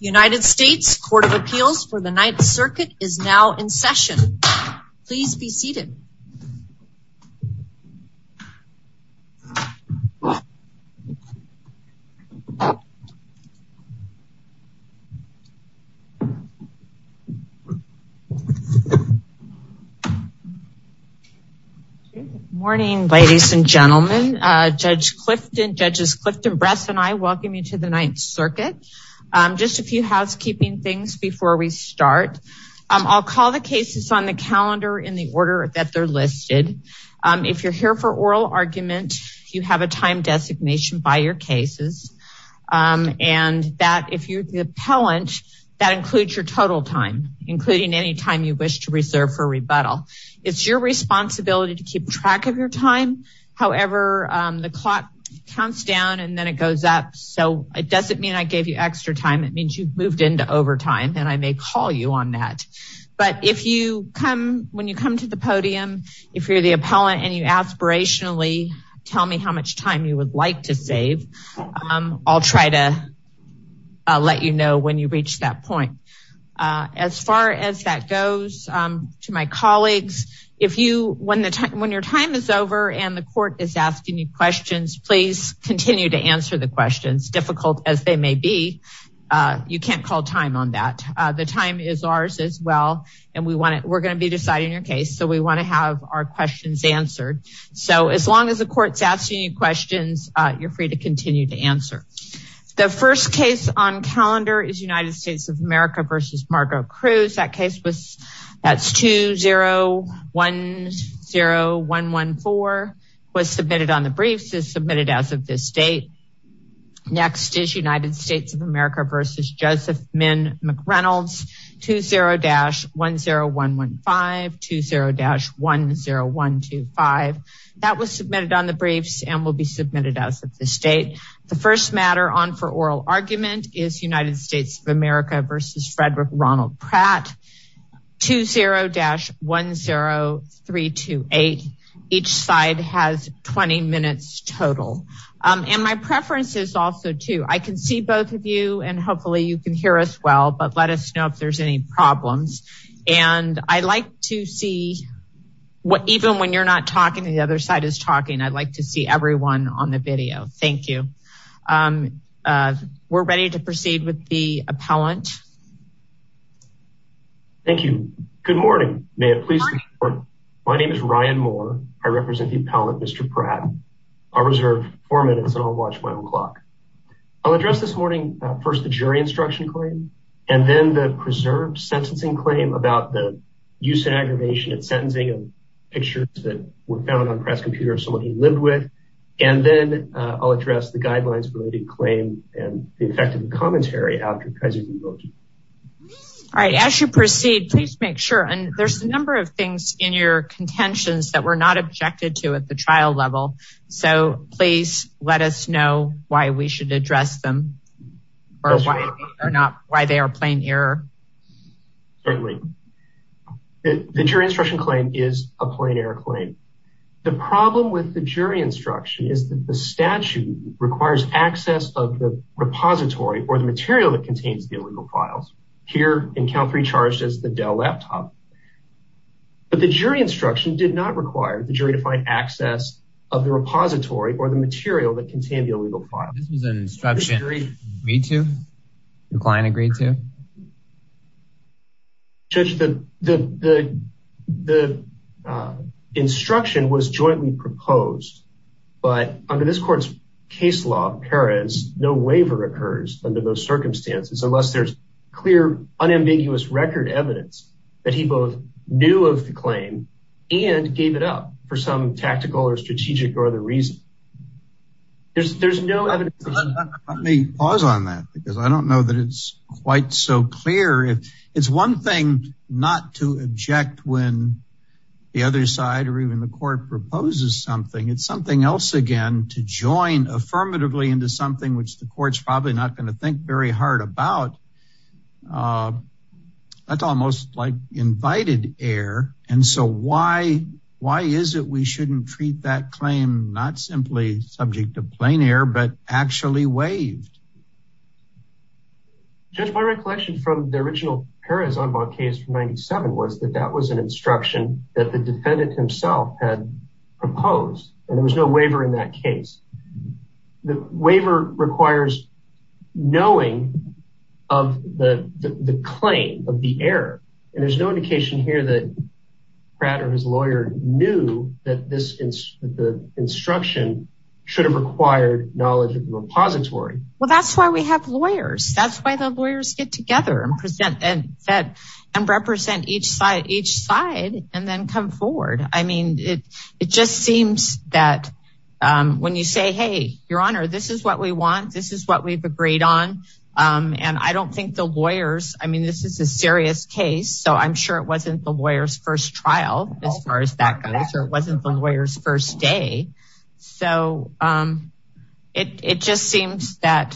United States Court of Appeals for the Ninth Circuit is now in session. Please be seated. Good morning, ladies and gentlemen. Judges Clifton Bress and I welcome you to the Ninth Circuit. Just a few housekeeping things before we start. I'll call the cases on the calendar in the order that they're listed. If you're here for oral argument, you have a time designation by your cases. And that if you're the appellant, that includes your total time, including any time you wish to reserve for rebuttal. It's your responsibility to keep track of your time. However, the clock counts down and then it goes up. So it doesn't mean I gave you extra time. It means you've moved into overtime and I may call you on that. But when you come to the podium, if you're the appellant and you aspirationally tell me how much time you would like to save, I'll try to let you know when you reach that point. As far as that goes, to my colleagues, when your time is over and the court is asking you questions, please continue to answer the questions, difficult as they may be. You can't call time on that. The time is ours as well, and we're going to be deciding your case, so we want to have our questions answered. So as long as the court's asking you questions, you're free to continue to answer. The first case on calendar is United States of America versus Margot Cruz. That's 2010114, was submitted on the briefs, is submitted as of this date. Next is United States of America versus Joseph Min McReynolds, 20-10115, 20-10125. That was submitted on the briefs and will be submitted as of this date. The first matter on for oral argument is United States of America versus Frederick Ronald Pratt, 20-10328. Each side has 20 minutes total. And my preference is also too, I can see both of you and hopefully you can hear us well, but let us know if there's any problems. And I like to see even when you're not talking and the other side is talking, I'd like to see everyone on the video. Thank you. We're ready to proceed with the appellant. Thank you. Good morning. May it please the court. My name is Ryan Moore. I represent the appellant, Mr. Pratt. I'll reserve 4 minutes and I'll watch my own clock. I'll address this morning first the jury instruction claim and then the preserved sentencing claim about the use and aggravation and sentencing of pictures that were found on Pratt's computer of someone he lived with. And then I'll address the guidelines related claim and the effect of the commentary after Kaiser v. Wilkie. All right, as you proceed, please make sure, and there's a number of things in your contentions that were not objected to at the trial level, so please let us know why we should address them or why they are plain error. Certainly. The jury instruction claim is a plain error claim. The problem with the jury instruction is that the statute requires access of the repository or the material that contains the illegal files. Here in count 3 charged as the Dell laptop. But the jury instruction did not require the jury to find access of the repository or the material that contained the illegal file. This was an instruction agreed to? Your client agreed to? Judge, the instruction was jointly proposed, but under this court's case law, Perez, no waiver occurs under those circumstances unless there's clear, unambiguous record evidence that he both knew of the claim and gave it up for some tactical or strategic or other reason. There's no evidence. Let me pause on that because I don't know that it's quite so clear. It's one thing not to object when the other side or even the court proposes something. It's something else again to join affirmatively into something which the court's probably not going to think very hard about. That's almost like invited error. And so why is it we shouldn't treat that claim not simply subject to plain error, but actually waived? Judge, my recollection from the original Perez en banc case from 97 was that that was an instruction that the defendant himself had proposed, and there was no waiver in that case. The waiver requires knowing of the claim of the error, and there's no indication here that Pratt or his lawyer knew that the instruction should have required knowledge of the repository. Well, that's why we have lawyers. That's why the lawyers get together and present and represent each side and then come forward. I mean, it just seems that when you say, hey, Your Honor, this is what we want, this is what we've agreed on. And I don't think the lawyers, I mean, this is a serious case, so I'm sure it wasn't the lawyer's first trial as far as that goes, or it wasn't the lawyer's first day. So it just seems that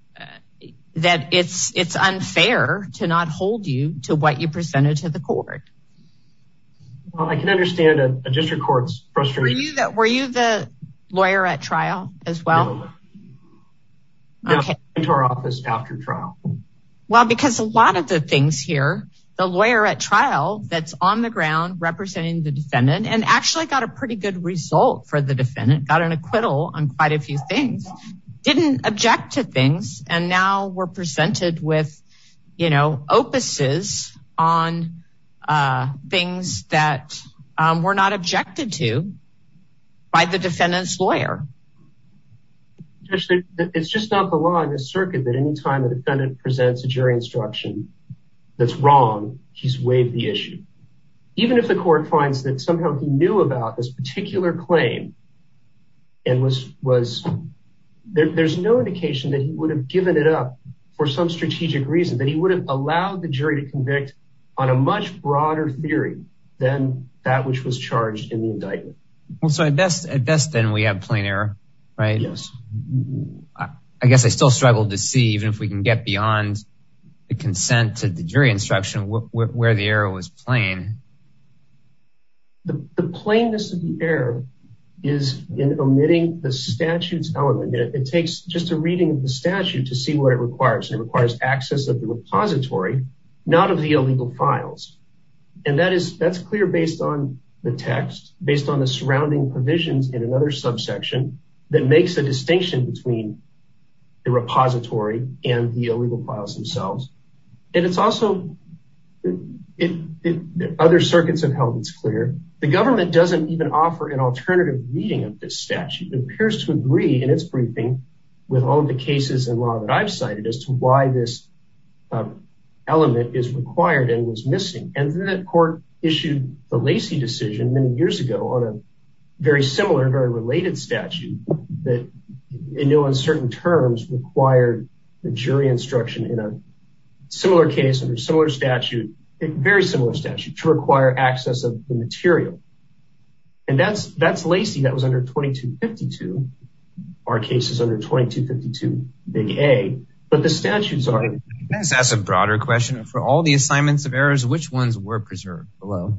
it's unfair to not hold you to what you presented to the court. Well, I can understand a district court's frustration. Were you the lawyer at trial as well? No. Okay. Into our office after trial. Well, because a lot of the things here, the lawyer at trial that's on the ground representing the defendant and actually got a pretty good result for the defendant, got an acquittal on quite a few things, didn't object to things. And now we're presented with, opuses on things that were not objected to by the defendant's lawyer. It's just not the law in this circuit that any time a defendant presents a jury instruction that's wrong, he's waived the issue. Even if the court finds that somehow he knew about this particular claim and there's no indication that he would have given it up for some strategic reason, that he would have allowed the jury to convict on a much broader theory than that which was charged in the indictment. Well, so at best then we have plain error, right? Yes. I guess I still struggle to see, even if we can get beyond the consent to the jury instruction, where the error was plain. The plainness of the error is in omitting the statute's element. It takes just a reading of the statute to see what it requires. And it requires access of the repository, not of the illegal files. And that's clear based on the text, based on the surrounding provisions in another subsection that makes a distinction between the repository and the illegal files themselves. And it's also, other circuits have held it's clear. The government doesn't even offer an alternative reading of this statute. It appears to agree in its briefing with all of the cases and law that I've cited as to why this element is required and was missing. And then that court issued the Lacey decision many years ago on a very similar, very related statute that in no uncertain terms required the jury instruction in a similar case under similar statute, a very similar statute, to require access of the material. And that's Lacey. That was under 2252. Our case is under 2252 big A, but the statutes are. Can I just ask a broader question? For all the assignments of errors, which ones were preserved below?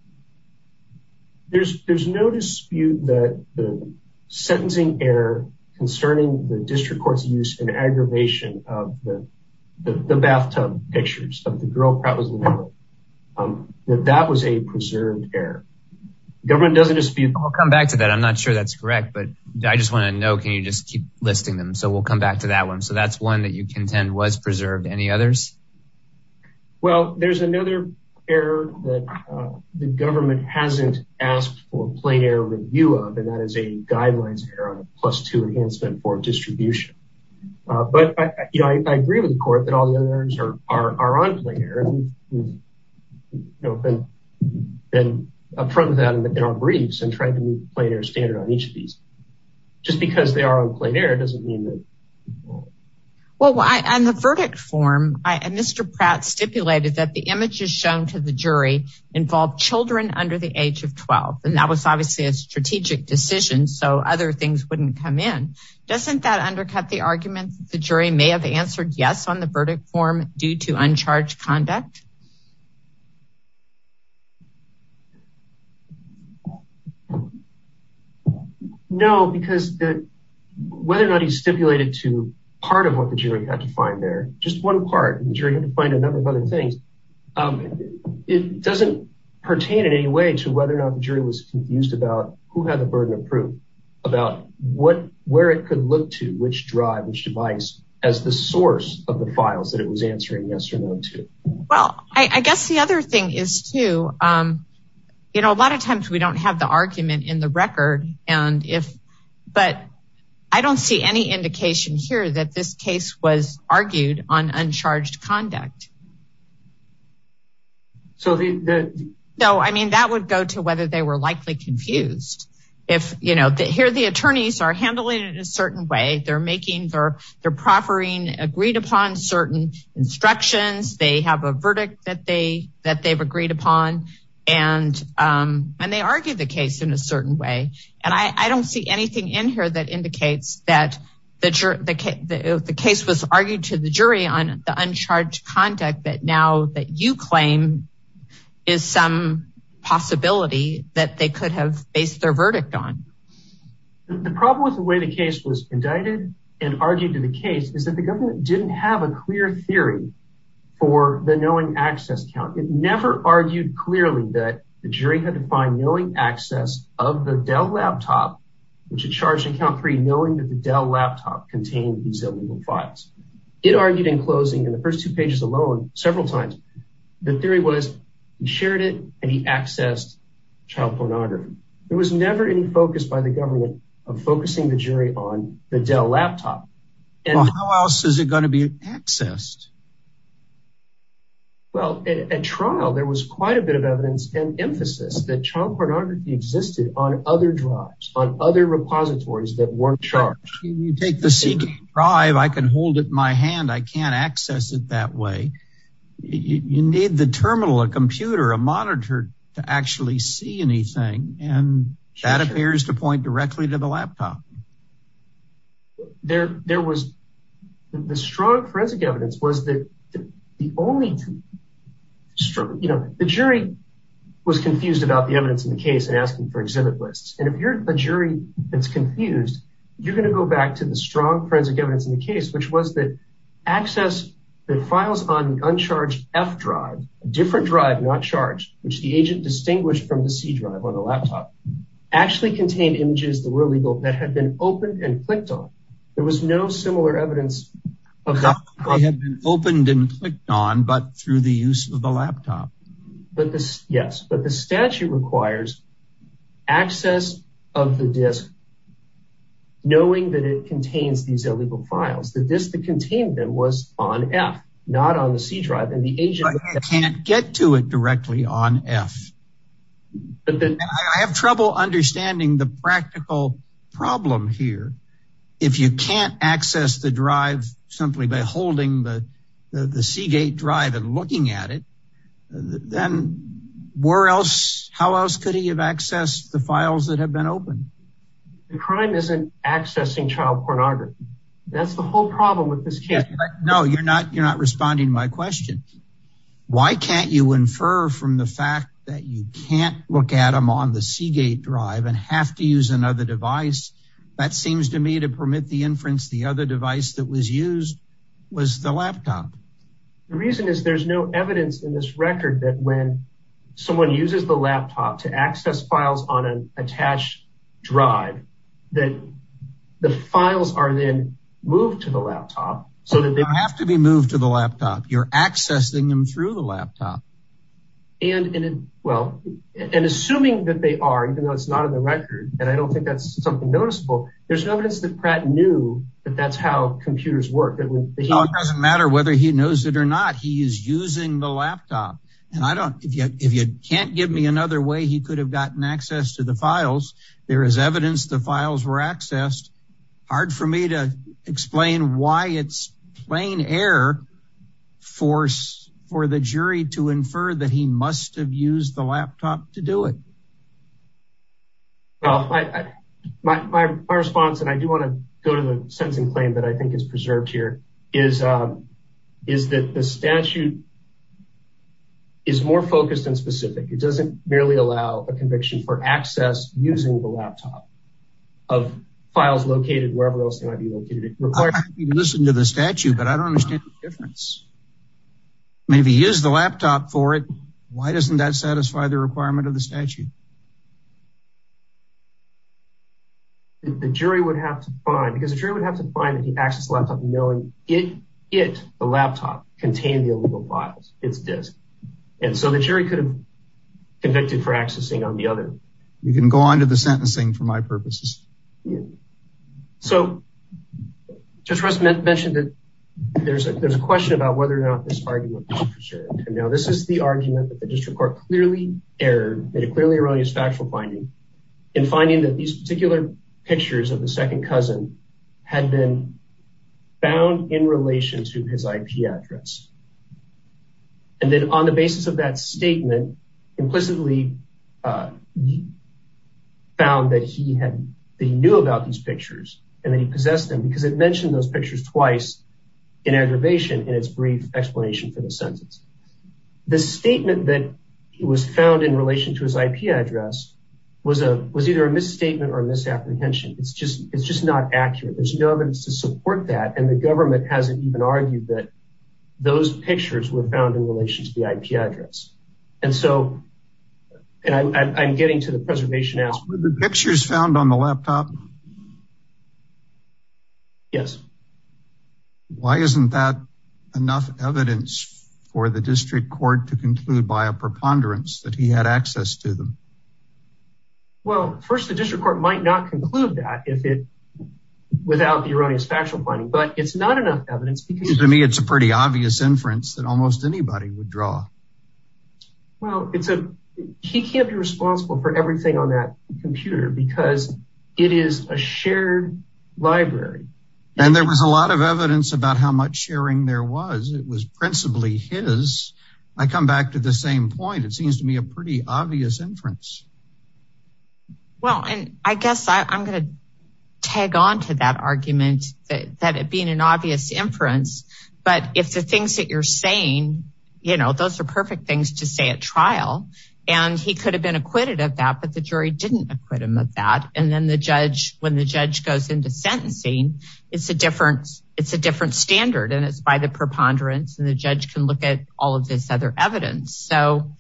There's no dispute that the sentencing error concerning the district court's use and aggravation of the bathtub pictures of the girl Pratt was living with, that was a preserved error. Government doesn't dispute. We'll come back to that. I'm not sure that's correct, but I just want to know, can you just keep listing them? So we'll come back to that one. So that's one that you contend was preserved. Any others? Well, there's another error that the government hasn't asked for a plain error review of, and that is a guidelines error on a +2 enhancement for distribution. But I agree with the court that all the other errors are on plain error. We've been upfront with that in our briefs and tried to meet the plain error standard on each of these. Just because they are on plain error doesn't mean that. Well, on the verdict form, Mr. Pratt stipulated that the images shown to the jury involved children under the age of 12. And that was obviously a strategic decision, so other things wouldn't come in. Doesn't that undercut the argument that the jury may have answered yes on the verdict form due to uncharged conduct? No, because whether or not he stipulated to part of what the jury had to find there, just one part. The jury had to find a number of other things. It doesn't pertain in any way to whether or not the jury was confused about who had the burden of proof, about where it could look to, which drive, which device, as the source of the files that it was answering yes or no to. Well, I guess the other thing is too, a lot of times we don't have the argument in the record, but I don't see any indication here that this case was argued on uncharged conduct. So that would go to whether they were likely confused. If, here the attorneys are handling it in a certain way, they're proffering agreed upon certain instructions. They have a verdict that they've agreed upon, and they argue the case in a certain way. And I don't see anything in here that indicates that the case was argued to the jury on the uncharged conduct that you claim is some possibility that they could have based their verdict on. The problem with the way the case was indicted and argued to the case is that the government didn't have a clear theory for the knowing access count. It never argued clearly that the jury had to find knowing access of the Dell laptop, which it charged in count 3, knowing that the Dell laptop contained these illegal files. It argued in closing, in the first 2 pages alone, several times, the theory was he shared it and he accessed child pornography. There was never any focus by the government of focusing the jury on the Dell laptop. Well, how else is it going to be accessed? Well, at trial, there was quite a bit of evidence and emphasis that child pornography existed on other drives, on other repositories that weren't charged. You take the Seagate drive, I can hold it in my hand. I can't access it that way. You need the terminal, a computer, a monitor to actually see anything. And that appears to point directly to the laptop. There was the strong forensic evidence was that the only, the jury was confused about the evidence in the case and asking for exhibit lists. And if you're a jury that's confused, you're going to go back to the strong forensic evidence in the case, which was that access the files on the uncharged F drive, a different drive, not charged, which the agent distinguished from the C drive on the laptop, actually contained images that were illegal that had been opened and clicked on. There was no similar evidence of that. They had been opened and clicked on, but through the use of the laptop. But the statute requires access of the disk, knowing that it contains these illegal files. The disk that contained them was on F, not on the C drive. And the agent can't get to it directly on F. But I have trouble understanding the practical problem here. If you can't access the drive simply by holding the Seagate drive and looking at it, then how else could he have accessed the files that have been opened? The crime isn't accessing child pornography. That's the whole problem with this case. No, you're not responding to my question. Why can't you infer from the fact that you can't look at them on the Seagate drive and have to use another device? That seems to me to permit the inference the other device that was used was the laptop. The reason is there's no evidence in this record that when someone uses the laptop to access files on an attached drive, that the files are then moved to the laptop so that they don't have to be moved to the laptop. You're accessing them through the laptop. And assuming that they are, even though it's not in the record, and I don't think that's something noticeable, there's no evidence that Pratt knew that that's how computers work. It doesn't matter whether he knows it or not. He is using the laptop. And if you can't give me another way he could have gotten access to the files, there is evidence the files were accessed. Hard for me to explain why it's plain error for the jury to infer that he must have used the laptop to do it. Well, my response, and I do want to go to the sentencing claim that I think is preserved here, is that the statute is more focused and specific. It doesn't merely allow a conviction for access using the laptop of files located wherever else they might be located. It requires you to listen to the statute, but I don't understand the difference. I mean, if you use the laptop for it, why doesn't that satisfy the requirement of the statute? The jury would have to find that he accessed the laptop knowing the laptop contained the illegal files, its disk. And so the jury could have convicted for accessing on the other. You can go on to the sentencing for my purposes. Yeah. So Judge Russ mentioned that there's a question about whether or not this argument was preserved. And now this is the argument that the district court clearly erred, made a clearly erroneous factual finding in finding that these particular pictures of the second cousin had been found in relation to his IP address. And then on the basis of that statement, implicitly found that he knew about these pictures and that he possessed them because it mentioned those pictures twice in aggravation in its brief explanation for the sentence. The statement that it was found in relation to his IP address was either a misstatement or a misapprehension. It's just not accurate. There's no evidence to support that. And the government hasn't even argued that those pictures were found in relation to the IP address. And so, and I'm getting to the preservation aspect. Were the pictures found on the laptop? Yes. Why isn't that enough evidence for the district court to conclude by a preponderance that he had access to them? Well, first, the district court might not conclude that without the erroneous factual finding, but it's not enough evidence because to me, it's a pretty obvious inference that almost anybody would draw. Well, he can't be responsible for everything on that computer because it is a shared library. And there was a lot of evidence about how much sharing there was. It was principally his. I come back to the same point. It seems to me a pretty obvious inference. Well, and I guess I'm going to tag on to that argument that it being an obvious inference. But if the things that you're saying, those are perfect things to say at trial. And he could have been acquitted of that, but the jury didn't acquit him of that. And then when the judge goes into sentencing, it's a different standard and it's by the preponderance and the judge can look at all of this other evidence. So,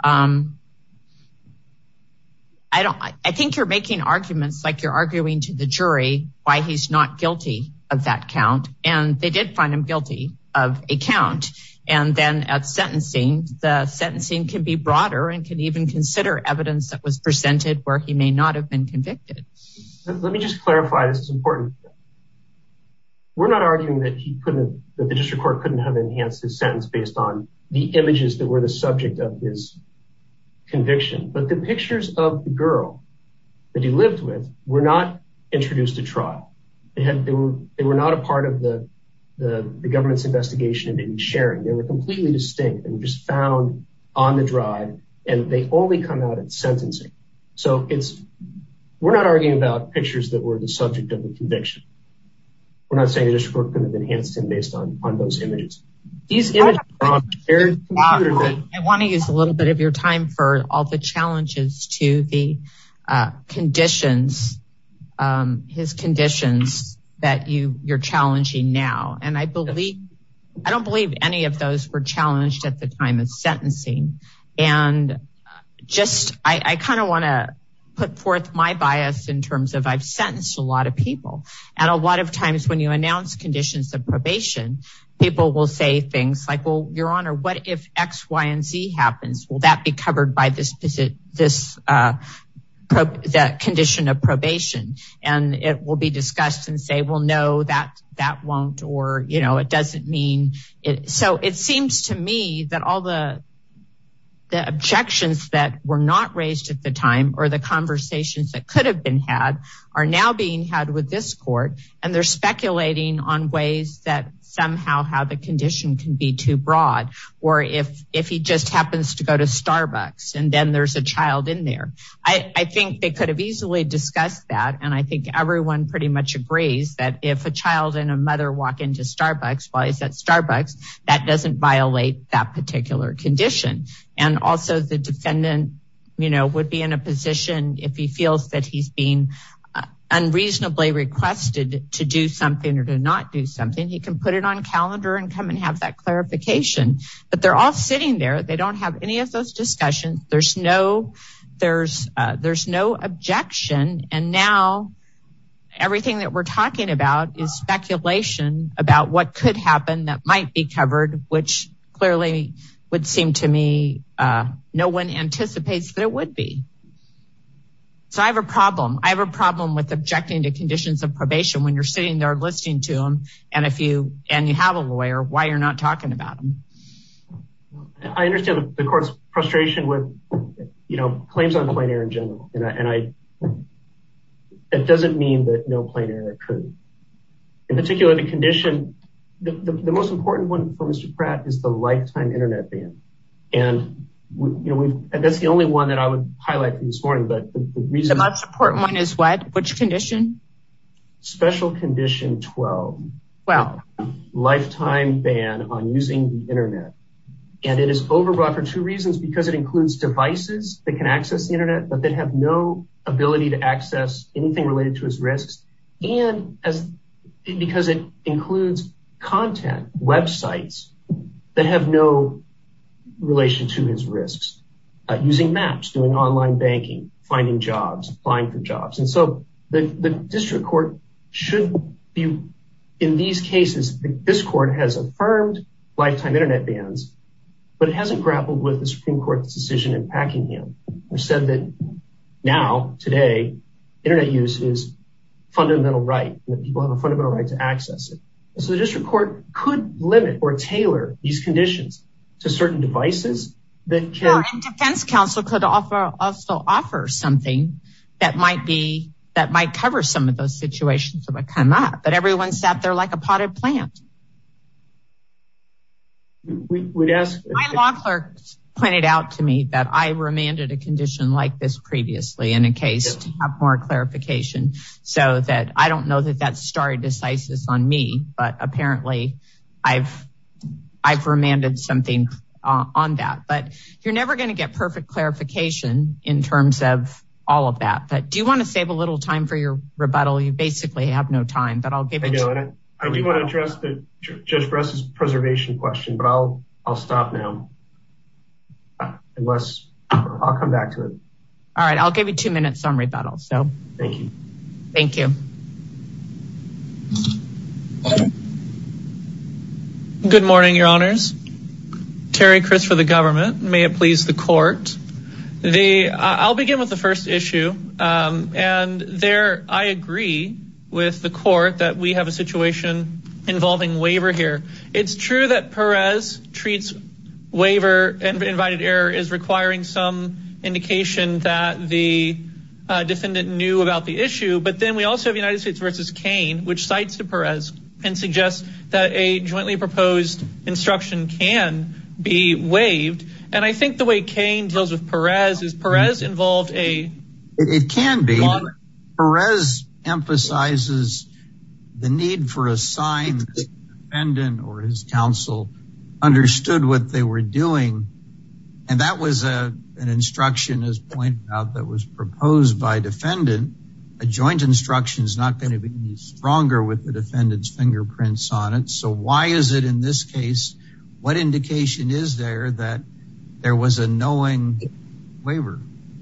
I think you're making arguments like you're arguing to the jury why he's not guilty of that count. And they did find him guilty of a count. And then at sentencing, the sentencing can be broader and can even consider evidence that was presented where he may not have been convicted. Let me just clarify. This is important. We're not arguing that the district court couldn't have enhanced his sentence based on the images that were the subject of his conviction. But the pictures of the girl that he lived with were not introduced at trial. They were not a part of the government's investigation into any sharing. They were completely distinct. They were just found on the drive and they only come out at sentencing. So we're not arguing about pictures that were the subject of the conviction. We're not saying the district court couldn't have enhanced him based on those images. These images are on a shared computer. I want to use a little bit of your time for all the challenges to the conditions, his conditions that you're challenging now. And I don't believe any of those were challenged at the time of sentencing. And I kind of want to put forth my bias in terms of I've sentenced a lot of people. And a lot of times when you announce conditions of probation, people will say things like, well, Your Honor, what if X, Y, and Z happens? Will that be covered by the condition of probation? And it will be discussed and say, well, no, that won't, or, it doesn't mean it. So it seems to me that all the objections that were not raised at the time or the conversations that could have been had are now being had with this court. And they're speculating on ways that somehow how the condition can be too broad, or if he just happens to go to Starbucks and then there's a child in there. I think they could have easily discussed that. And I think everyone pretty much agrees that if a child and a mother walk into Starbucks while he's at Starbucks, that doesn't violate that particular condition. And also the defendant, would be in a position if he feels that he's being unreasonably requested to do something or to not do something, he can put it on calendar and come and have that clarification. But they're all sitting there. They don't have any of those discussions. There's no objection. And now everything that we're talking about is speculation about what could happen that might be covered, which clearly would seem to me no one anticipates that it would be. So I have a problem. I have a problem with objecting to conditions of probation when you're sitting there listening to them, and you have a lawyer, why you're not talking about them. I understand the court's frustration with, claims on plain error in general, and that doesn't mean that no plain error occurred. In particular, the condition, the most important one for Mr. Pratt is the lifetime internet ban, and that's the only one that I would highlight from this morning. But the reason the most important one is what? Which condition? Special condition 12. Well, lifetime ban on using the internet. And it is overbroad for two reasons, because it includes devices that can access the internet, but that have no ability to access anything related to its risks. And because it includes content, websites that have no relation to his risks, using maps, doing online banking, finding jobs, applying for jobs. And so the district court should be, in these cases, this court has affirmed lifetime internet bans, but it hasn't grappled with the Supreme Court's decision in Packingham, which said that now, today, internet use is fundamental right, and that people have a fundamental right to access it. And so the district court could limit or tailor these conditions to certain devices that can... Well, and defense counsel could also offer something that might cover some of those situations that would come up, but everyone sat there like a potted plant. We'd ask... My law clerk pointed out to me that I remanded a condition like this previously in a case to have more clarification, so that I don't know that that's stare decisis on me, but apparently I've remanded something on that. But you're never going to get perfect clarification in terms of all of that. But do you want to save a little time for your rebuttal? You basically have no time, but I'll give it to you. I do want to address Judge Bress's preservation question, but I'll stop now. Unless I'll come back to it. All right. I'll give you 2 minutes on rebuttal. So thank you. Thank you. Good morning, Your Honors. Terry Chris for the government. May it please the court. I'll begin with the first issue. And there I agree with the court that we have a situation involving waiver here. It's true that Perez treats waiver and invited error as requiring some indication that the defendant knew about the issue. But then we also have United States versus Kane, which cites to Perez and suggests that a jointly proposed instruction can be waived. And I think the way Kane deals with Perez is Perez involved It can be. Perez emphasizes the need for a sign that the defendant or his counsel understood what they were doing. And that was an instruction, as pointed out, that was proposed by defendant. A joint instruction is not going to be any stronger with the defendant's fingerprints on it. So why is it in this case, what indication is there that there was a knowing waiver?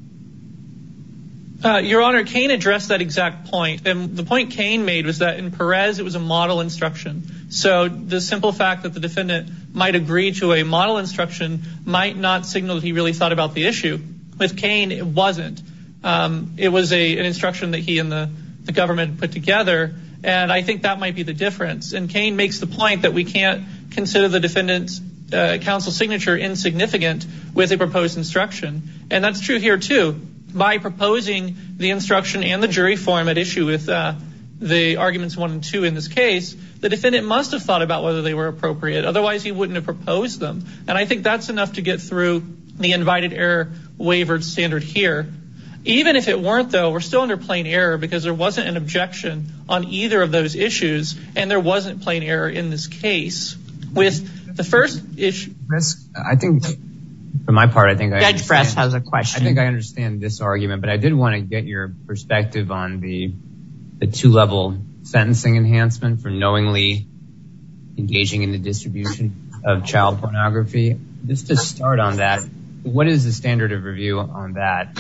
Your Honor, Kane addressed that exact point. And the point Kane made was that in Perez, it was a model instruction. So the simple fact that the defendant might agree to a model instruction might not signal that he really thought about the issue. With Kane, it wasn't. It was an instruction that he and the government put together. And I think that might be the difference. And Kane makes the point that we can't consider the defendant's counsel signature insignificant with a proposed instruction. And that's true here too. By proposing the instruction and the jury form at issue with the arguments 1 and 2 in this case, the defendant must have thought about whether they were appropriate. Otherwise, he wouldn't have proposed them. And I think that's enough to get through the invited error waiver standard here. Even if it weren't, though, we're still under plain error because there wasn't an objection on either of those issues, and there wasn't plain error in this case. With the first issue, I think, for my part, Judge Bress has a question. I think I understand this argument, but I did want to get your perspective on the 2-level sentencing enhancement for knowingly engaging in the distribution of child pornography. Just to start on that, what is the standard of review on that?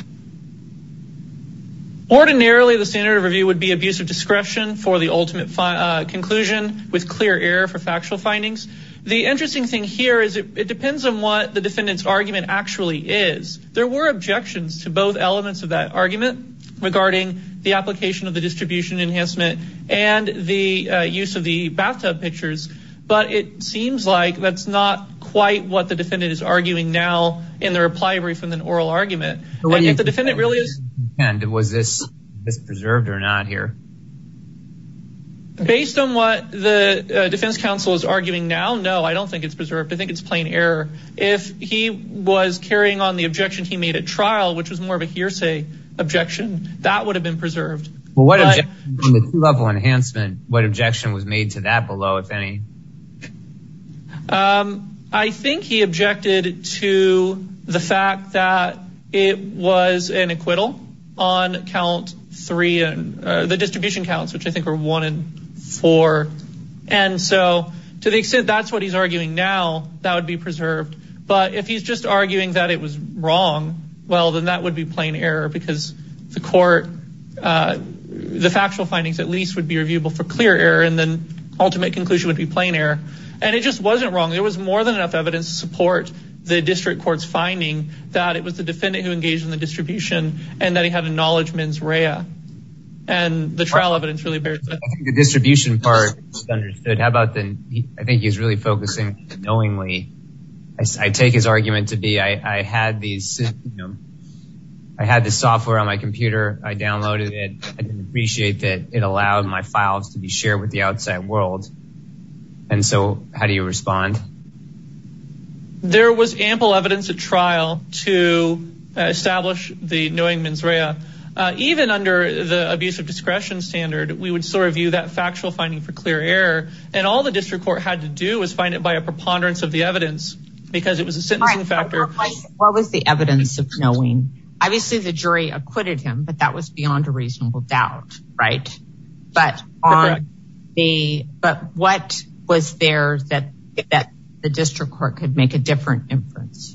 Ordinarily, the standard of review would be abuse of discretion for the ultimate conclusion with clear error for factual findings. The interesting thing here is it depends on what the defendant's argument actually is. There were objections to both elements of that argument regarding the application of the distribution enhancement and the use of the bathtub pictures, but it seems like that's not quite what the defendant is arguing now in the reply brief and an oral argument. And if the defendant really is... And was this preserved or not here? Based on what the defense counsel is arguing now, no, I don't think it's preserved. I think it's plain error. If he was carrying on the objection he made at trial, which was more of a hearsay objection, that would have been preserved. Well, what objection on the 2-level enhancement, what objection was made to that below, if any? I think he objected to the fact that it was an acquittal on count 3 and the distribution counts, which I think were 1 and 4. And so to the extent that's what he's arguing now, that would be preserved. But if he's just arguing that it was wrong, well, then that would be plain error because the court, the factual findings at least would be reviewable for clear error, and then ultimate conclusion would be plain error. And it just wasn't wrong. There was more than enough evidence to support the district court's finding that it was the defendant who engaged in the distribution and that he had a knowledge mens rea. And the trial evidence really bears that. I think the distribution part is understood. How about I think he's really focusing knowingly. I take his argument to be I had this software on my computer. I downloaded it. I didn't appreciate that it allowed my files to be shared with the outside world. And so how do you respond? There was ample evidence at trial to establish the knowing mens rea. Even under the abuse of discretion standard, we would still review that factual finding for clear error. And all the district court had to do was find it by a preponderance of the evidence because it was a sentencing factor. What was the evidence of knowing? Obviously, the jury acquitted him, but that was beyond a reasonable doubt, right? But what was there that the district court could make a different inference?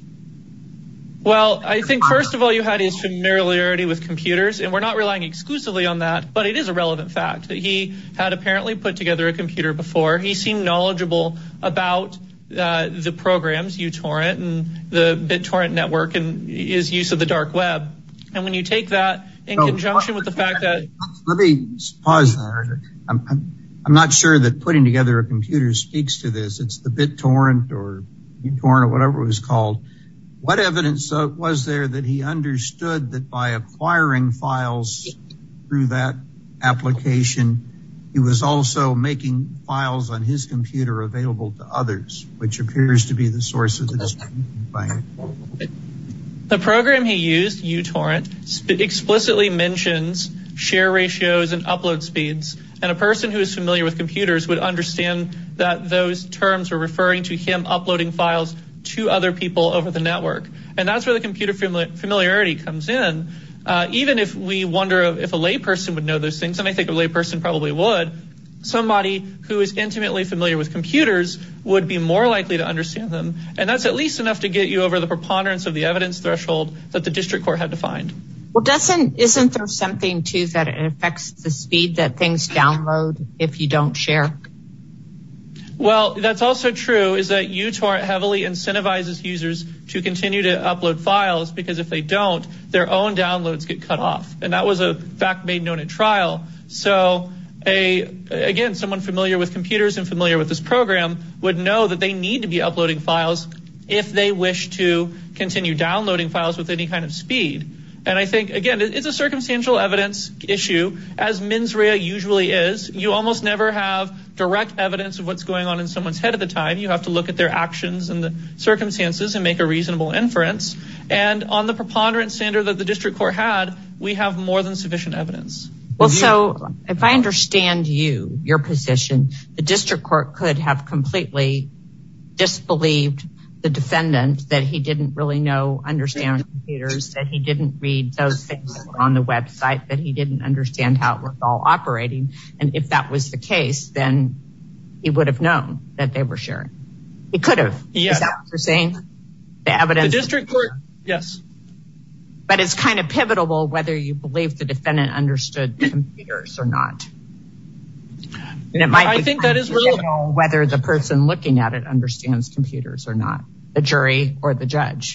Well, I think first of all, you had his familiarity with computers, and we're not relying exclusively on that, but it is a relevant fact that he had apparently put together a computer before. He seemed knowledgeable about the programs, uTorrent and the BitTorrent network and his use of the dark web. And when you take that in conjunction with the fact that... Let me pause there. I'm not sure that putting together a computer speaks to this. It's the BitTorrent or uTorrent or whatever it was called. What evidence was there that he understood that by acquiring files through that application, he was also making files on his computer available to others, which appears to be the source of the distribution finding? The program he used, uTorrent, explicitly mentions share ratios and upload speeds. And a person who is familiar with computers would understand that those terms are referring to him uploading files to other people over the network. And that's where the computer familiarity comes in. Even if we wonder if a layperson would know those things, and I think a layperson probably would, somebody who is intimately familiar with computers would be more likely to understand them. And that's at least enough to get you over the preponderance of the evidence threshold that the district court had to find. Well, isn't there something too that it affects the speed that things download if you don't share? Well, that's also true, is that uTorrent heavily incentivizes users to continue to upload files because if they don't, their own downloads get cut off. And that was a fact made known at trial. So again, someone familiar with computers and familiar with this program would know that they need to be uploading files if they wish to continue downloading files with any kind of speed. And I think, again, it's a circumstantial evidence issue, as mens rea usually is. You almost never have direct evidence of what's going on in someone's head at the time. You have to look at their actions and the circumstances and make a reasonable inference. And on the preponderance standard that the district court had, we have more than sufficient evidence. Well, so if I understand your position, the district court could have completely disbelieved the defendant that he didn't really understand computers, that he didn't read those things that were on the website, that he didn't understand how it was all operating. And if that was the case, then he would have known that they were sharing. He could have. Yeah. Is that what you're saying? The evidence. The district court, yes. But it's kind of pivotal whether you believe the defendant understood computers or not. And it might I think that is relevant. Whether the person looking at it understands computers or not, the jury or the judge.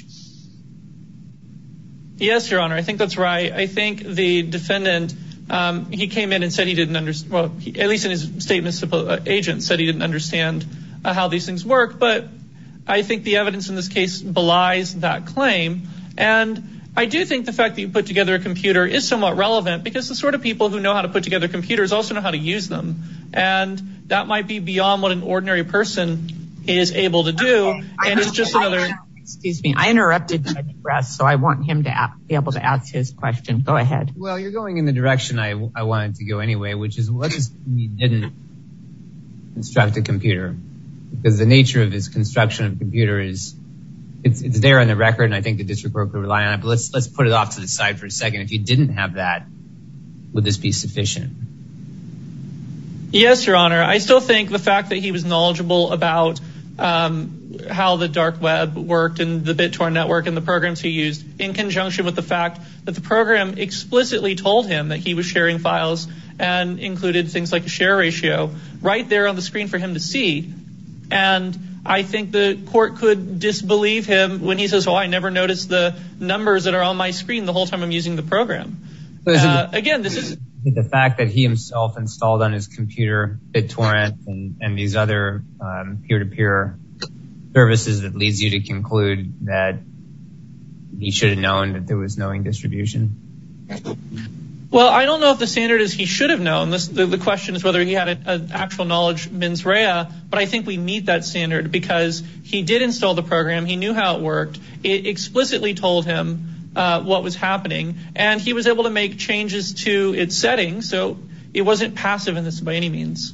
Yes, Your Honor, I think that's right. I think the defendant, he came in and said he didn't understand, well, at least in his statements to agent, said he didn't understand how these things work. But I think the evidence in this case belies that claim. And I do think the fact that you put together a computer is somewhat relevant, because the sort of people who know how to put together computers also know how to use them. And that might be beyond what an ordinary person is able to do. And it's just another... Excuse me, I interrupted Judge Bress, so I want him to be able to ask his question. Go ahead. Well, you're going in the direction I wanted to go anyway, which is what if he didn't construct a computer? Because the nature of his construction of a computer is... It's there on the record, and I think the district court could rely on it. But let's put it off to the side for a second. If you didn't have that, would this be sufficient? Yes, Your Honor. I still think the fact that he was knowledgeable about how the dark web worked and the BitTorrent network and the programs he used, in conjunction with the fact that the program explicitly told him that he was sharing files and included things like a share ratio right there on the screen for him to see. And I think the court could disbelieve him when he says, I never noticed the numbers that are on my screen the whole time I'm using the program. Again, this is... The fact that he himself installed on his computer BitTorrent and these other peer-to-peer services that leads you to conclude that he should have known that there was knowing distribution? Well, I don't know if the standard is he should have known. The question is whether he had an actual knowledge mens rea, but I think we meet that standard because he did install the program. He knew how it worked. It explicitly told him what was happening, and he was able to make changes to its settings, so it wasn't passive in this by any means.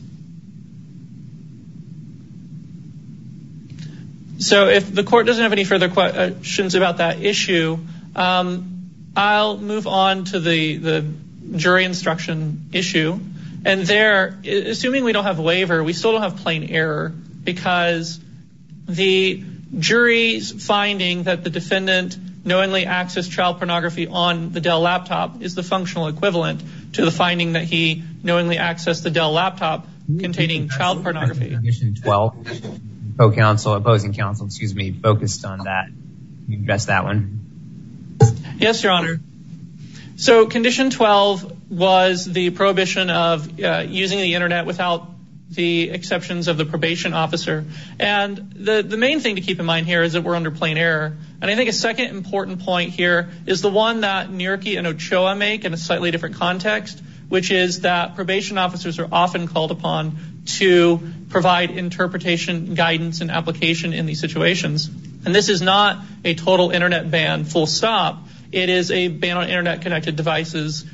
So if the court doesn't have any further questions about that issue, I'll move on to the jury instruction issue. And there, assuming we don't have waiver, we still don't have plain error, because the jury's finding that the defendant knowingly accessed child pornography on the Dell laptop is the functional equivalent to the finding that he knowingly accessed the Dell laptop containing child pornography. Condition 12, opposing counsel, focused on that. You address that one? Yes, Your Honor. So condition 12 was the prohibition of using the internet without the exceptions of the probation officer. And the main thing to keep in mind here is that we're under plain error. And I think a second important point here is the one that Nierke and Ochoa make in a slightly different context, which is that probation officers are often called upon to provide interpretation, guidance, and application in these situations. And this is not a total internet ban, full stop. It is a ban on internet-connected devices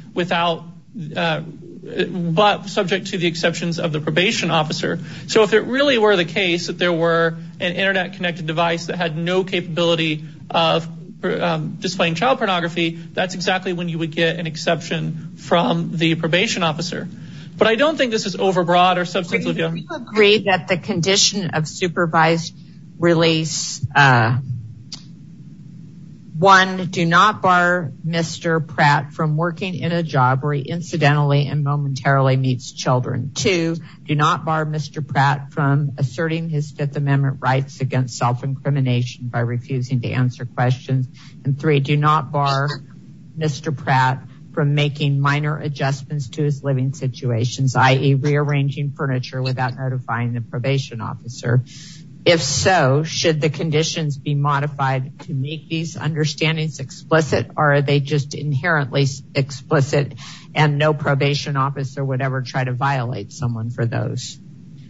but subject to the exceptions of the probation officer. So if it really were the case that there were an internet-connected device that had no capability of displaying child pornography, that's exactly when you would get an exception from the probation officer. But I don't think this is overbroad or substantive. Do you agree that the condition of supervised release, 1, do not bar Mr. Pratt from working in a job where he incidentally and momentarily meets children? 2, do not bar Mr. Pratt from asserting his Fifth Amendment rights against self-incrimination by refusing to answer questions? And 3, do not bar Mr. Pratt from making minor adjustments to his living situations, i.e. rearranging furniture without notifying the probation officer? If so, should the conditions be modified to make these understandings explicit, or are they just inherently explicit and no probation officer would ever try to violate someone for those?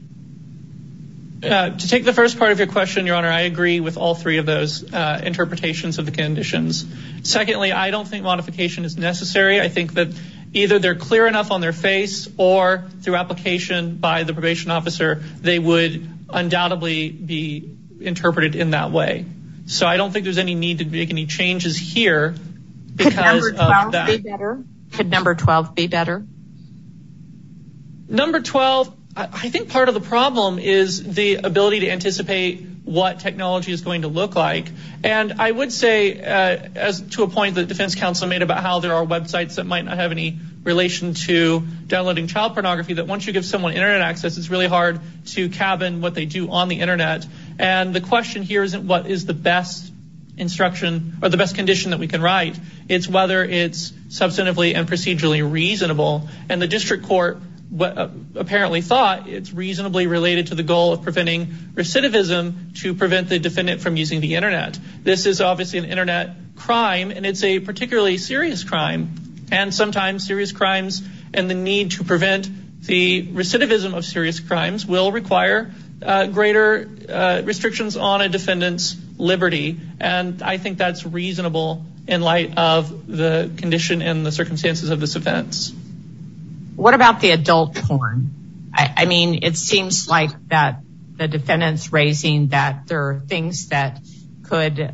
To take the first part of your question, Your Honor, I agree with all three of those interpretations of the conditions. Secondly, I don't think modification is necessary. I think that either they're clear enough on their face or through application by the probation officer, they would undoubtedly be interpreted in that way. So I don't think there's any need to make any changes here because of that. Could number 12 be better? Number 12, I think part of the problem is the ability to anticipate what technology is going to look like. And I would say, as to a point that defense counsel made about how there are websites that might not have any relation to downloading child pornography, that once you give someone internet access, it's really hard to cabin what they do on the internet. And the question here isn't what is the best instruction or the best condition that we can write. It's whether it's substantively and procedurally reasonable. And the district court apparently thought it's reasonably related to the goal of preventing recidivism to prevent the defendant from using the internet. This is obviously an internet crime, and it's a particularly serious crime. And sometimes serious crimes and the need to prevent the recidivism of serious crimes will require greater restrictions on a defendant's liberty. And I think that's reasonable in light of the condition and the circumstances of this offense. What about the adult porn? I mean, it seems like that the defendant's raising that there are things that could,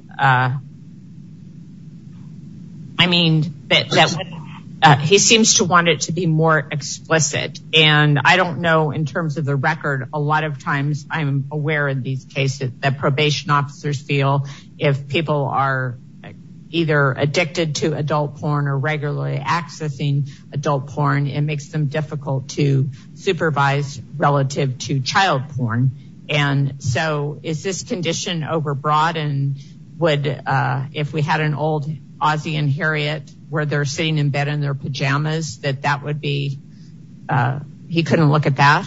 he seems to want it to be more explicit. And I don't know, in terms of the record, a lot of times I'm aware in these cases that probation officers feel if people are either addicted to adult porn or regularly accessing adult porn, it makes them difficult to supervise relative to child porn. And so is this condition overbroad? And would, if we had an old Ozzie and Harriet where they're sitting in bed in their pajamas, that would be, he couldn't look at that?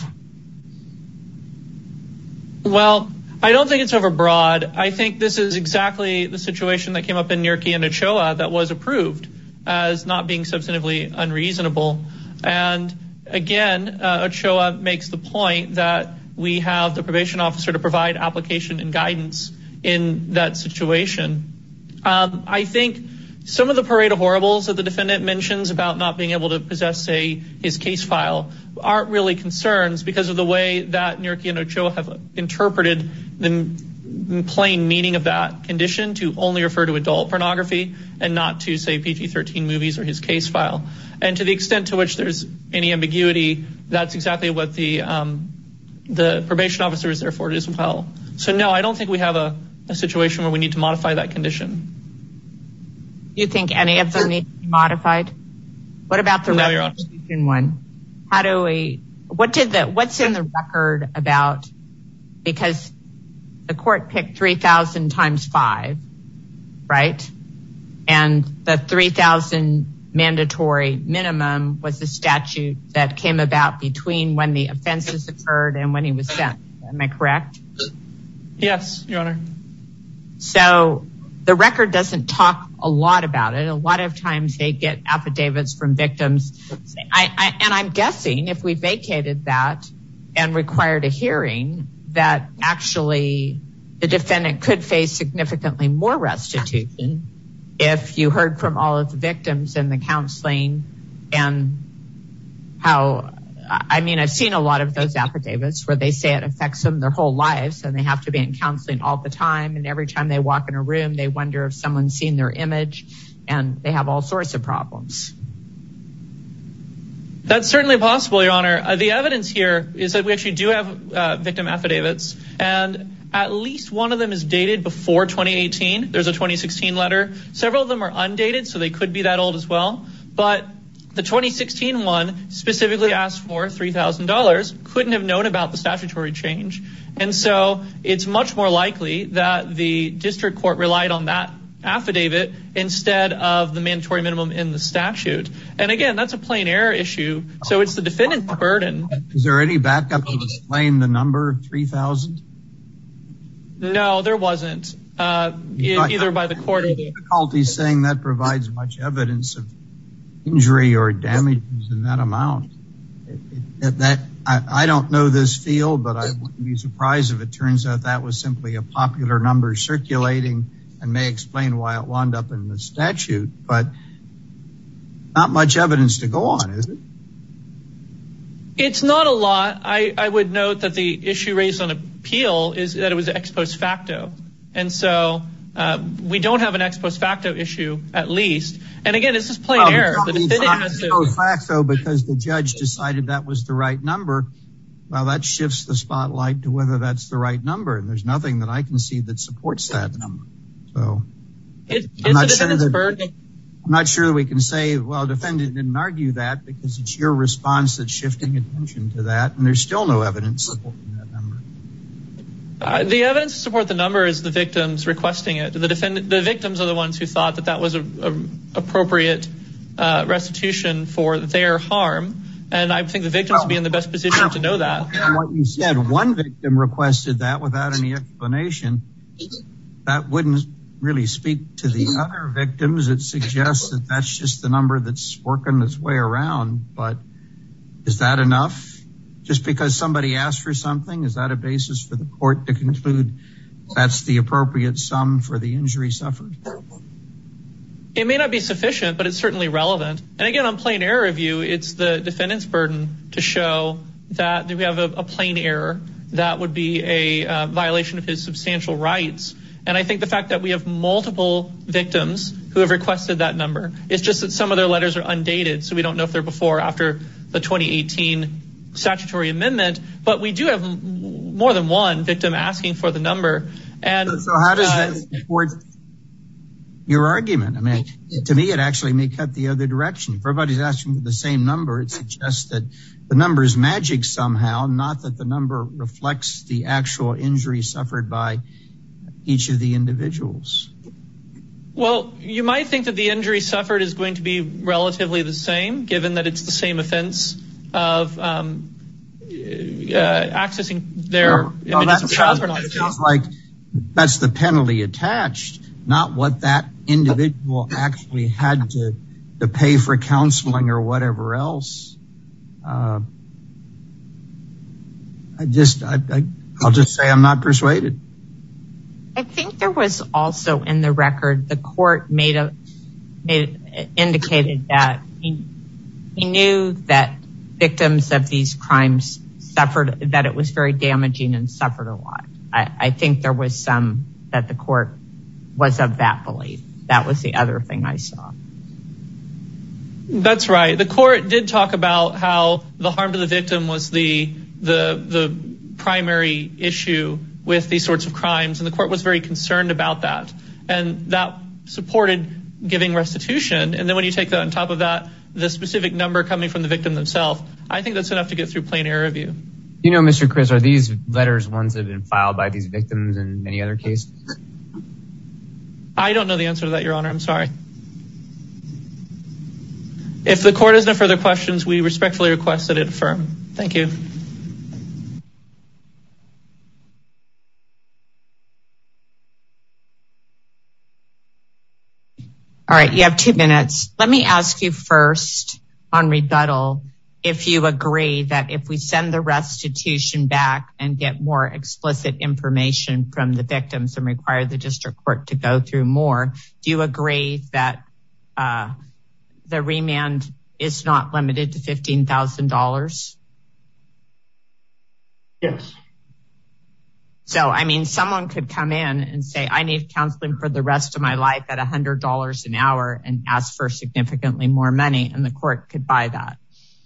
Well, I don't think it's overbroad. I think this is exactly the situation that came up in Nierke and Ochoa that was approved as not being substantively unreasonable. And again, Ochoa makes the point that we have the probation officer to provide application and guidance in that situation. I think some of the parade of horribles that the defendant mentions about not being able to possess, say, his case file aren't really concerns because of the way that Nierke and Ochoa have interpreted the plain meaning of that condition to only refer to adult pornography and not to, say, PG-13 movies or his case file. And to the extent to which there's any ambiguity, that's exactly what the probation officer is there for as well. So no, I don't think we have a situation where we need to modify that condition. Do you think any of them need to be modified? What about the restitution one? What's in the record about, because the court picked 3,000 times 5, right? And the 3,000 mandatory minimum was the statute that came about between when the offenses occurred and when he was sentenced. Am I correct? Yes, Your Honor. So the record doesn't talk a lot about it. A lot of times they get affidavits from victims. And I'm guessing if we vacated that and required a hearing, that actually the defendant could face significantly more restitution if you heard from all of the victims and the counseling and how, I mean, I've seen a lot of those affidavits where they say it affects them their whole lives and they have to be in counseling all the time. And every time they walk in a room, they wonder if someone's seen their image and they have all sorts of problems. That's certainly possible, Your Honor. The evidence here is that we actually do have victim affidavits, and at least one of them is dated before 2018. There's a 2016 letter. Several of them are undated, so they could be that old as well. But the 2016 one specifically asked for $3,000, couldn't have known about the statutory change. And so it's much more likely that the district court relied on that affidavit instead of the mandatory minimum in the statute. And again, that's a plain error issue. So it's the defendant's burden. Is there any backup to explain the number 3,000? No, there wasn't, either by the court or the difficulty saying that provides much evidence of injury or damages in that amount. I don't know this field, but I wouldn't be surprised if it turns out that was simply a popular number circulating and may explain why it wound up in the statute, but not much evidence to go on, is it? It's not a lot. I would note that the issue raised on appeal is that it was ex post facto. And so we don't have an ex post facto issue, at least. And again, this is plain error. The defendant has to ex post facto because the judge decided that was the right number. Well, that shifts the spotlight to whether that's the right number. And there's nothing that I can see that supports that number. So I'm not sure that we can say, well, defendant didn't argue that because it's your response that's shifting attention to that. And there's still no evidence supporting that number. The evidence to support the number is the victims requesting it. The victims are the ones who thought that was an appropriate restitution for their harm. And I think the victims would be in the best position to know that. What you said, one victim requested that without any explanation. That wouldn't really speak to the other victims. It suggests that that's just the number that's working its way around. But is that enough? Just because somebody asked for something, is that a basis for the court to conclude that's the appropriate sum for the injury suffered? It may not be sufficient, but it's certainly relevant. And again, on plain error review, it's the defendant's burden to show that we have a plain error that would be a violation of his substantial rights. And I think the fact that we have multiple victims who have requested that number, it's just that some of their letters are undated, so we don't know if they're before or after the 2018 statutory amendment. But we do have more than one victim asking for the number. And so how does that support your argument? I mean, to me, it actually may cut the other direction. If everybody's asking for the same number, it suggests that the number is magic somehow, not that the number reflects the actual injury suffered by each of the individuals. Well, you might think that the injury suffered is going to be relatively the same, given that it's the same offense of accessing their images of child pornography. It sounds like that's the penalty attached, not what that individual actually had to pay for counseling or whatever else. I'll just say I'm not persuaded. I think there was also in the record, the court indicated that he knew that victims of these crimes suffered, that it was very damaging and suffered a lot. I think there was some that the court was of that belief. That was the other thing I saw. That's right. The court did talk about how the harm to the victim was the primary issue with these sorts of crimes, and the court was very concerned about that, and that supported giving restitution. And then when you take that on top of that, the specific number coming from the victim themselves, I think that's enough to get through plain error review. You know, Mr. Chris, are these letters ones that have been filed by these victims in many other cases? I don't know the answer to that, Your Honor. I'm sorry. If the court has no further questions, we respectfully request that it affirm. Thank you. All right, you have 2 minutes. Let me ask you first on rebuttal if you agree that if we send the restitution back and get more explicit information from the victims and require the district court to go through more, do you agree that the remand is not limited to $15,000? Yes. So, I mean, someone could come in and say, I need counseling for the rest of my life at $100 an hour and ask for significantly more money, and the court could buy that.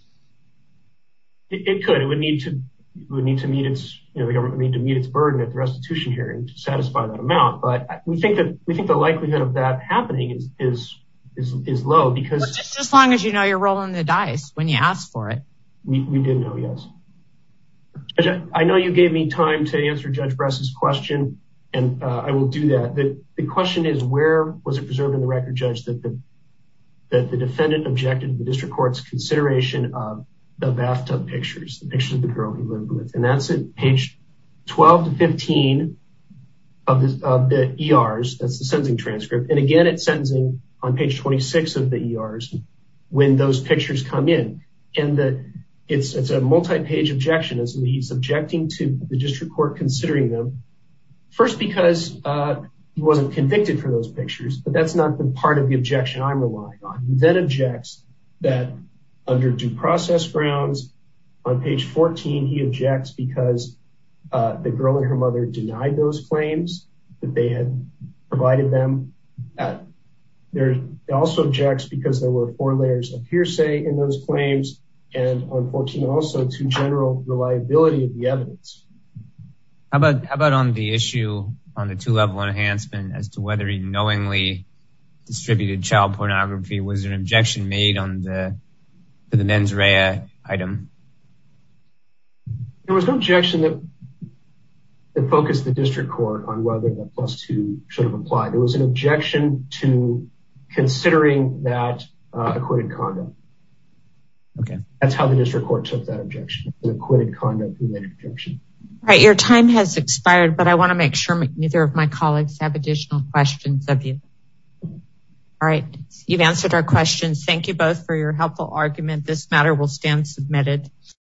It could. It would need to meet its, the government would need to meet its burden at the restitution hearing to satisfy that amount. But we think the likelihood of that happening is low because just as long as you know you're rolling the dice when you ask for it. We did know, yes. Judge, I know you gave me time to answer Judge Bress's question, and I will do that. The question is, where was it preserved in the record, Judge, that the defendant objected to the district court's consideration of the bathtub pictures, the pictures of the girl he lived with? And that's at page 12 to 15 of the ERs. That's the sentencing transcript. And again, it's sentencing on page 26 of the ERs when those pictures come in. And it's a multi-page objection, and so he's objecting to the district court considering them. First, because he wasn't convicted for those pictures, but that's not the part of the objection I'm relying on. He then objects that under due process grounds, on page 14, he objects because The girl and her mother denied those claims that they had provided them. It also objects because there were 4 layers of hearsay in those claims, and on 14 also to general reliability of the evidence. How about on the issue on the 2-level enhancement as to whether he knowingly distributed child pornography? Was there an objection made on to the mens rea item? There was no objection that focused the district court on whether the +2 should have applied. There was an objection to considering that acquitted conduct. Okay. That's how the district court took that objection, an acquitted conduct related objection. All right, your time has expired, but I want to make sure neither of my colleagues have additional questions of you. All right, you've answered our questions. Thank you both for your helpful argument. This matter will stand submitted.